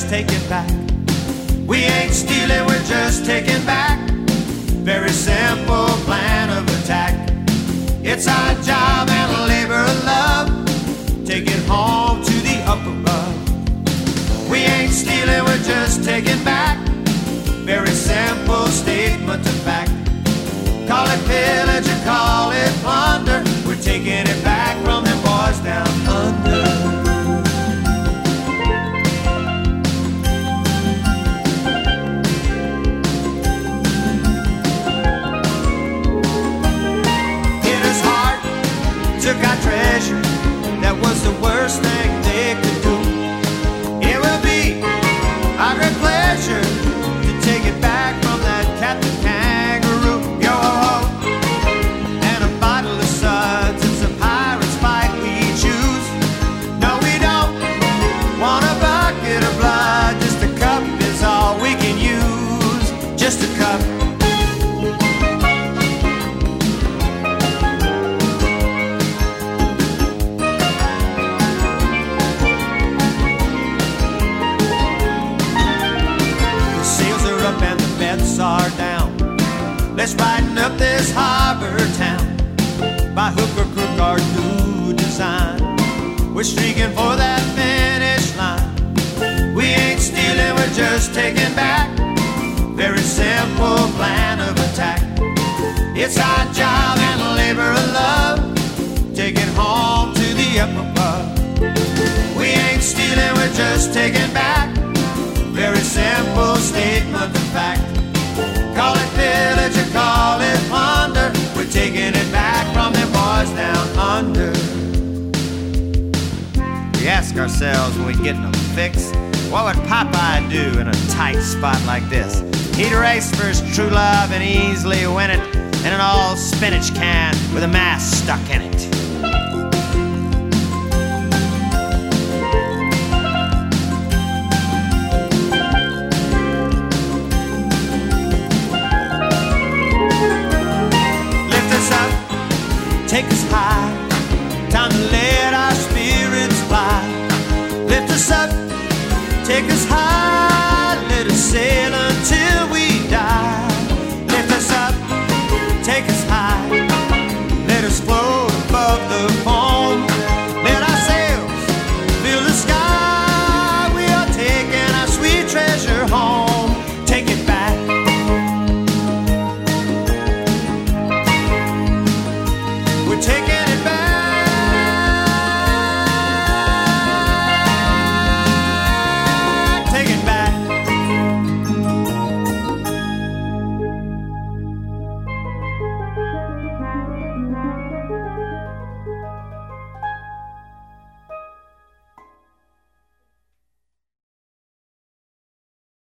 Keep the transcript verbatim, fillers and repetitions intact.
taking back. We ain't stealing, we're just taking back. Very simple plan of attack. It's our job and a labor of love. Take it home to the up above. We ain't stealing, we're just taking back. Very simple statement of fact. Call it pillage or call it plunder. We're taking it back from them boys down under. Took our treasure, that was the worst thing they could do. It will be our great pleasure to take it back from that Captain Kangaroo. Yo ho ho, and a bottle of suds. It's a pirate's fight we choose. No, we don't want a bucket of blood. Just a cup is all we can use. Just a cup. Are down. Let's brighten up this harbor town. By hook or crook, our new design. We're streaking for that finish line. We ain't stealing, we're just taking back. Very simple plan of attack. It's our job and a labor of love. Take it home to the up above. We ain't stealing, we're just taking back. Very simple statement of fact. Call it pillage or call it plunder. We're taking it back from them boys down under. We ask ourselves when we get in a fix, what would Popeye do in a tight spot like this? He'd race for his true love and easily win it in an all spinach can with a mask stuck in it. Take us high, time to let our spirits fly. Lift us up, take us high, let us sail until we